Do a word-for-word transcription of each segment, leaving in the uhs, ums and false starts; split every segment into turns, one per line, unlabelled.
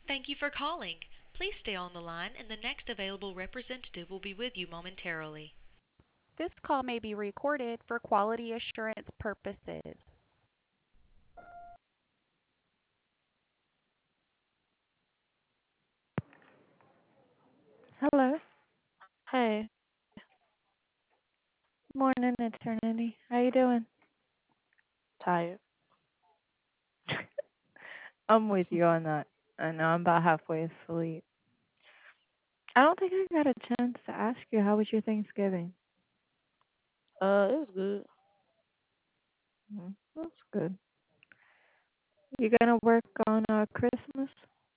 Thank you for calling. Please stay on the line, and the next available representative will be with you momentarily.
This call may be recorded for quality assurance purposes.
Hello.
Hey,
Morning, Eternity. How you doing?
tired.
I'm with you on that. I know I'm about halfway asleep. I don't think I got a chance to ask you how was your Thanksgiving.
Uh, it was good.
Mm, that's good. You gonna work on uh, Christmas?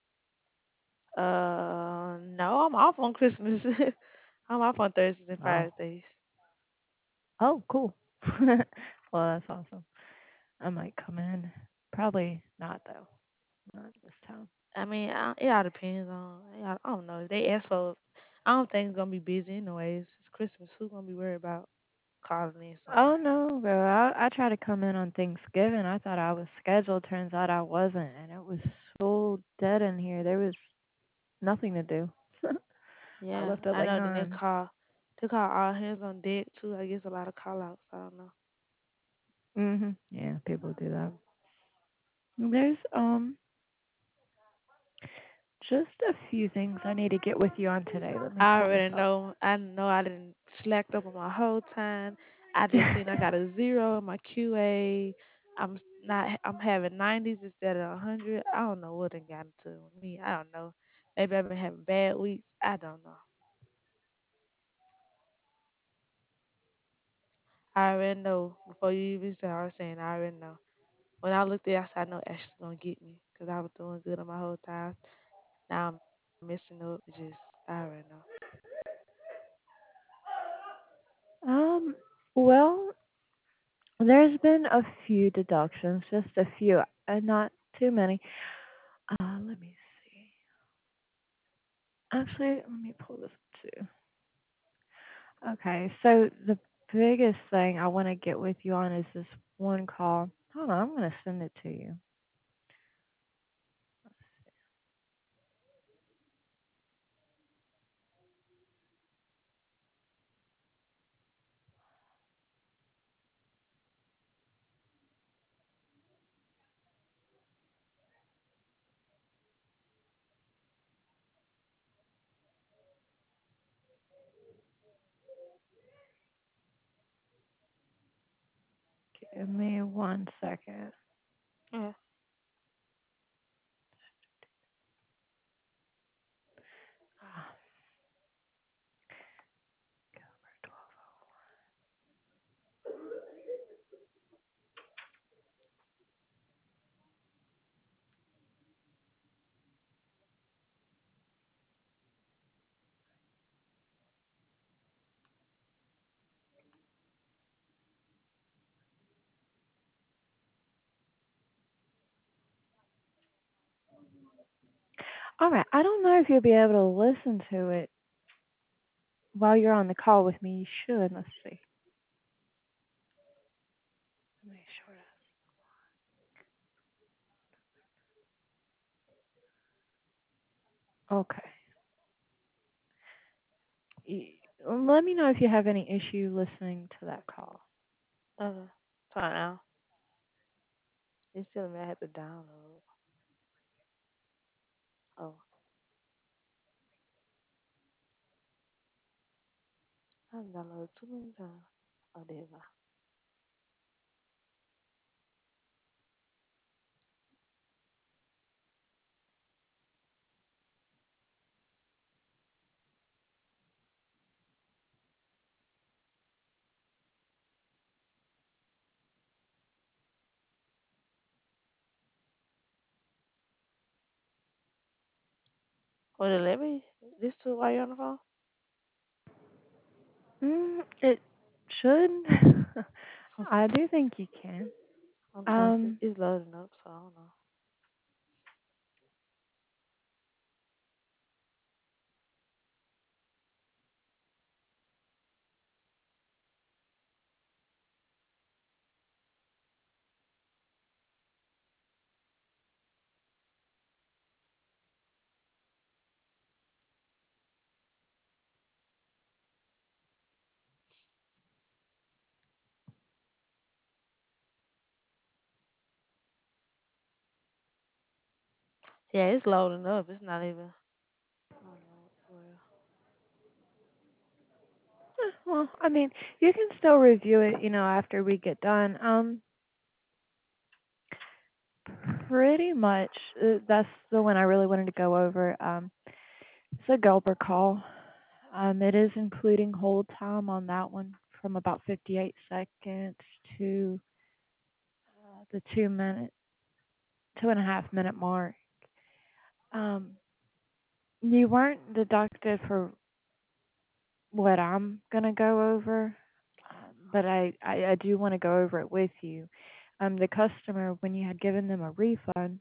Uh, no, I'm off on Christmas. I'm off on Thursdays and
Oh.
Fridays.
Oh, cool. Well, that's awesome. I might come in. Probably not though. Not this time.
I mean, I, it all depends on. I I don't know. If they ask for, I don't think it's gonna be busy anyways. It's Christmas. Who's gonna be worried about calling in something?
Oh no, bro. I I tried to come in on Thanksgiving. I thought I was scheduled. Turns out I wasn't, and it was so dead in here. There was nothing to do. I
Yeah,
left at
I
like
know. Then they
nine.
call, they call all hands on deck too. I guess a lot of call outs. I don't know.
Mhm. Yeah, people do that. There's um just a few things I need to get with you on today. Let me
I
pull this
already
up.
know. I know I didn't slacked up on my whole time. I just seen I got a zero in my Q A. I'm s- not. I'm having nineties instead of a hundred. I don't know what done got into me. I don't know. Maybe I've been having bad weeks. I don't know. I already know before you even start saying. I already know. When I looked at, it, I said, I know Ashley's gonna get me because I was doing good on my whole time. Now I'm messing up. It's just I already know.
um well, there's been a few deductions, just a few, and not too many. Uh let me see. Actually, let me pull this too. Okay, so the biggest thing I want to get with you on is this one call. Hold on, I'm gonna send it to you. Give me one second.
Yeah.
Ah, all right, I don't know if you'll be able to listen to it while you're on the call with me. You should. Let's see. Make sure. Okay. Y- Let me know if you have any issue listening to that call.
Okay. Fine now. It's telling me I have to download. Oh, I've downloaded too many times. Oh, there you go. Would it let me this too while you're on the phone?
Mm, it should. I do think you can.
I'm trying to see.
Um,
It's loading up, so I don't know. Yeah, it's loading up. It's not even. I don't know. Well,
Eh, Well, I mean, you can still review it, you know, after we get done. Um, pretty much, uh, that's the one I really wanted to go over. Um, it's a Gulper call. Um, it is including hold time on that one from about fifty-eight seconds to uh, the two minute, two and a half minute mark. Um, you weren't deducted for what I'm gonna go over, um, but I, I, I do want to go over it with you. Um, the customer, when you had given them a refund,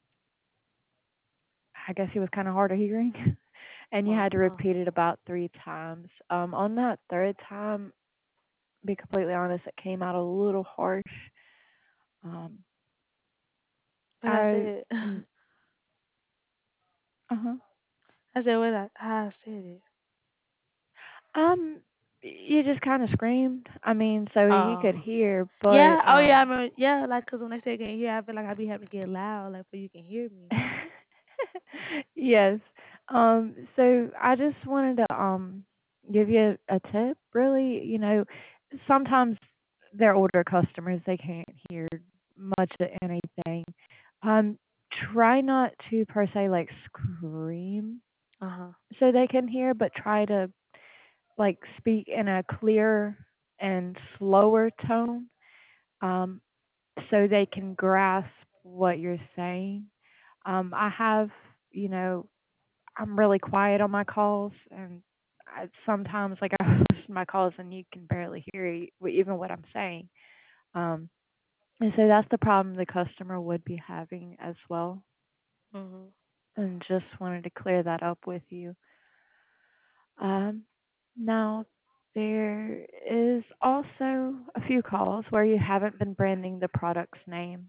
I guess he was kind of hard of hearing, and you
uh
had to
huh.
repeat it about three times. Um, on that third time, be completely honest, it came out a little harsh. Um,
Like I
I,
said,
mm, uh-huh.
I said what I, how I said it.
Um, you just kind of screamed. I mean, so he
Oh.
could hear,
Yeah.
but
Oh yeah. I
um,
remember. Yeah. Like, cause when they say can't hear, I feel like I be having to get loud, like, so you can hear me.
yes. Um, so I just wanted to um give you a tip. Really, you know, sometimes they're older customers; they can't hear much of anything. Um, try not to per se like scream
Uh huh.
so they can hear, but try to like speak in a clear and slower tone, um, so they can grasp what you're saying. Um, I have, you know, I'm really quiet on my calls, and I, sometimes like I listen to my calls and you can barely hear e- even what I'm saying. Um, and so that's the problem the customer would be having as well.
Mhm.
And just wanted to clear that up with you. Um, now, there is also a few calls where you haven't been branding the product's name.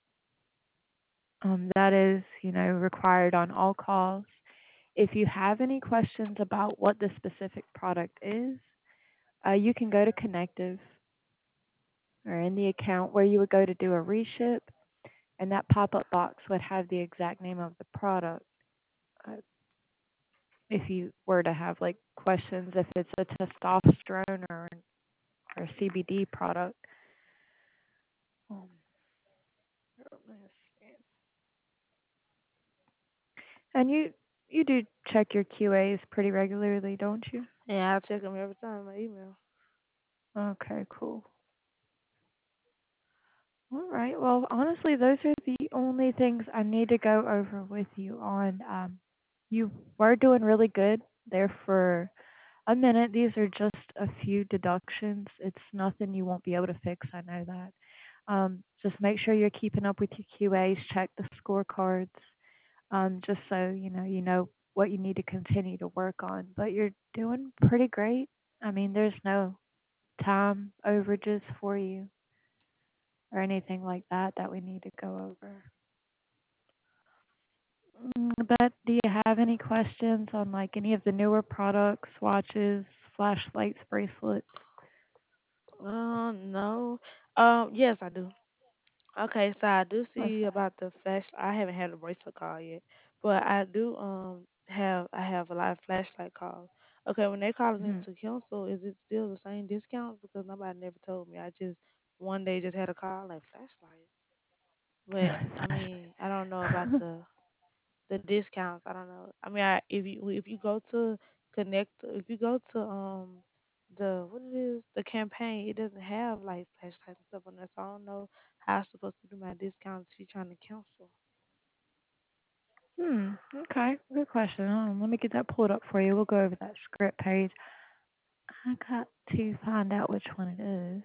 Um, that is, you know, required on all calls. If you have any questions about what the specific product is, uh, you can go to Connective or in the account where you would go to do a reship, and that pop-up box would have the exact name of the product. Uh, if you were to have like questions, if it's a testosterone or, or a C B D product. Um, and you you do check your Q As pretty regularly, don't you?
Yeah, I check them every time in my email.
Okay, cool. All right. Well, honestly, those are the only things I need to go over with you on. Um, you were doing really good there for a minute. These are just a few deductions. It's nothing you won't be able to fix. I know that. Um, just make sure you're keeping up with your Q As. Check the scorecards, um, just so you know you know what you need to continue to work on. But you're doing pretty great. I mean, there's no time overages for you or anything like that that we need to go over. Mm, But do you have any questions on like any of the newer products, watches, flashlights, bracelets?
Uh, no. Um, yes, I do. Okay, so I do
What's
see
that?
about the flash. I haven't had a bracelet call yet, but I do um have I have a lot of flashlight calls. Okay, when they calling in
Hmm.
to cancel, is it still the same discount? Because nobody never told me. I just one day just had a call like flashlights, but I mean I don't know about
Flash-
the the discounts. I don't know. I mean, I, if you if you go to connect, if you go to um the what it is the campaign, it doesn't have like flashlights and stuff on there. So I don't know how I'm supposed to do my discounts if you're trying to cancel.
hmm. Okay. Good question. Um, let me get that pulled up for you. We'll go over that script page. I got to find out which one it is.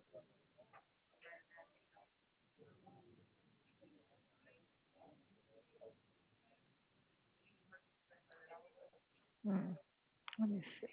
Hmm. Let me see.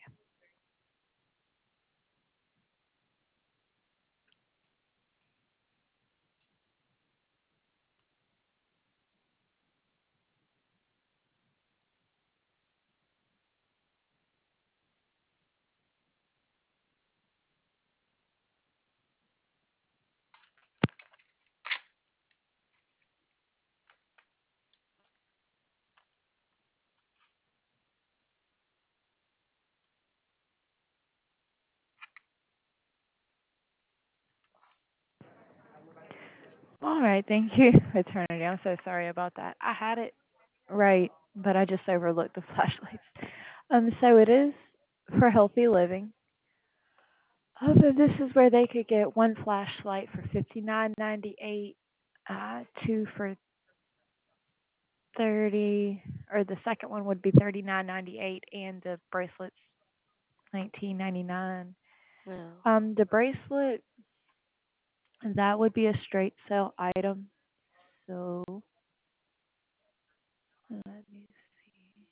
All right, thank you, Eternity. I'm so sorry about that. I had it right, but I just overlooked the flashlights. Um, so it is for healthy living. Oh, so this is where they could get one flashlight for fifty nine ninety eight, uh, two for thirty, or the second one would be thirty nine ninety eight, and the bracelets nineteen ninety nine.
Yeah.
Um, the bracelet, that would be a straight sale item. So let me see.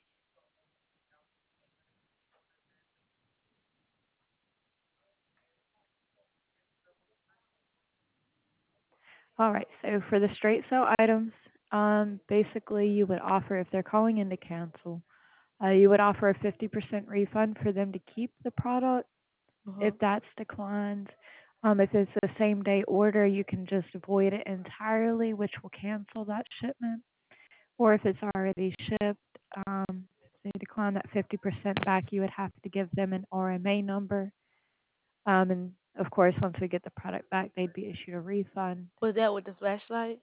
All right, so for the straight sale items, um, basically you would offer, if they're calling in to cancel, uh, you would offer a fifty percent refund for them to keep the product.
Uh-huh.
If that's declined, um, if it's a same day order, you can just avoid it entirely, which will cancel that shipment. Or if it's already shipped, um, if they decline that fifty percent back, you would have to give them an R M A number. Um, and of course, once we get the product back, they'd be issued a refund.
Was that with the flashlight?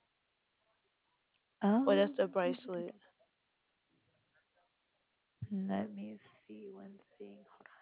Or that's
Um,
the bracelet?
let me see one thing.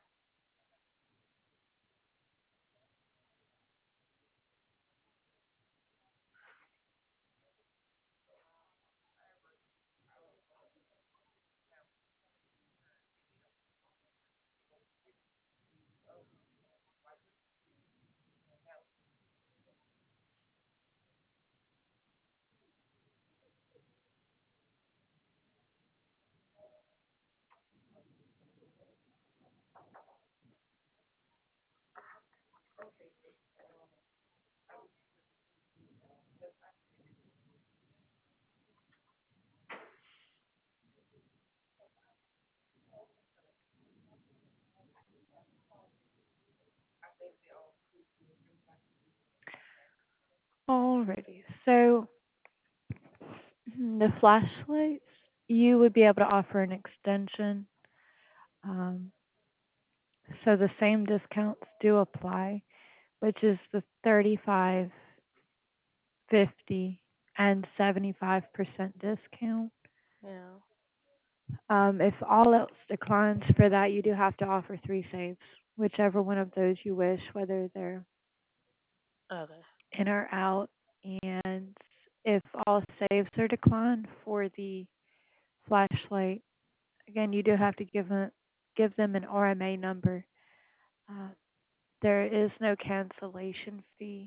Alrighty, so the flashlights, you would be able to offer an extension. Um, so the same discounts do apply, which is the thirty-five, fifty, and seventy-five percent discount.
Yeah.
Um, if all else declines for that, you do have to offer three saves, whichever one of those you wish, whether they're
Okay.
in or out. And if all saves are declined for the flashlight, again, you do have to give a, give them an R M A number. Uh, there is no cancellation fee,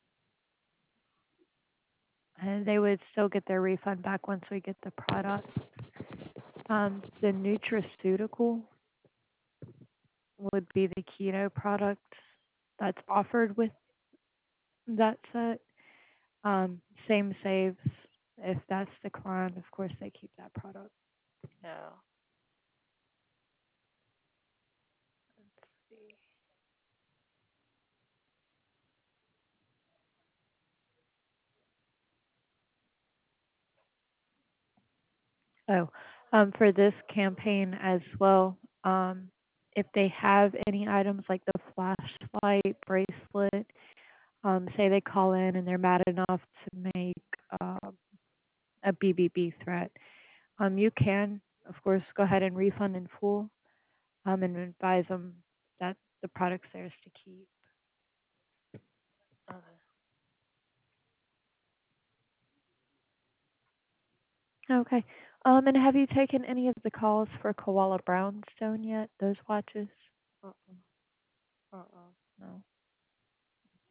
and they would still get their refund back once we get the product. Um, the nutraceutical would be the keto product that's offered with that set. Um, same saves. If that's declined, of course they keep that product.
Yeah.
Let's see. Oh, um, for this campaign as well, um, if they have any items like the flashlight, bracelet, um, say they call in and they're mad enough to make um, a B B B threat, um, you can, of course, go ahead and refund in full, um, and advise them that the product's theirs to keep.
Okay.
Okay. Um, and have you taken any of the calls for Koala Brownstone yet? Those watches?
Uh-uh. Uh-uh.
No.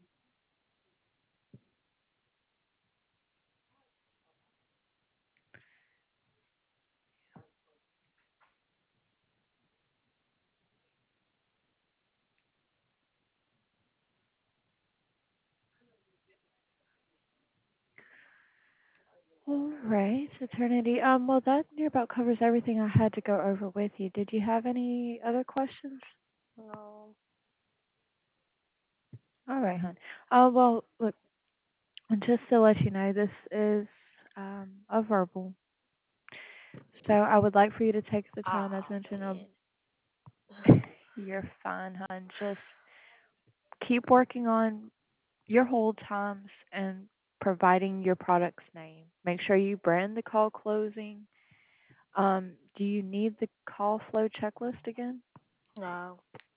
All right, Eternity. Um, well, that near about covers everything I had to go over with you. Did you have any other questions?
No.
All right, hon. Uh, well, look, just to let you know, this is um, a verbal. So I would like for you to take the time, as
Oh
mentioned. Um,
man.
you're fine, hon. Just keep working on your hold times and providing your product's name. Make sure you brand the call closing. Um, do you need the call flow checklist again?
No.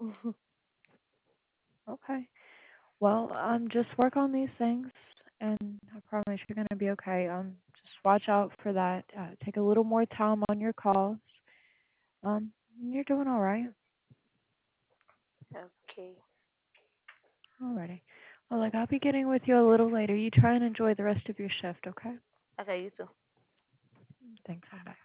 Okay. Well, um, just work on these things, and I promise you're gonna be okay. Um, just watch out for that. Uh, take a little more time on your calls. Um, you're doing all right.
Okay.
Alrighty. Well, like I'll be getting with you a little later. You try and enjoy the rest of your shift, okay?
Okay, you too.
Thanks. Bye.